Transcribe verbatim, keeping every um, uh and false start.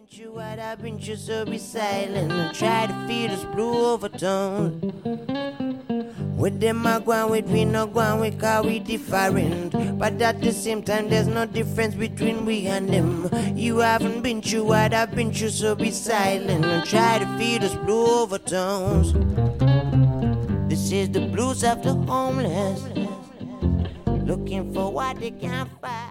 been through what I've been through, so be silent and try to feel this blue overtone. With them I go on with, we not go on with, cause we different. But at the same time there's no difference between we and them. You haven't been through what I've been through, so be silent and try to feel this blue overtones. This is the blues of the homeless, looking for what they can't find.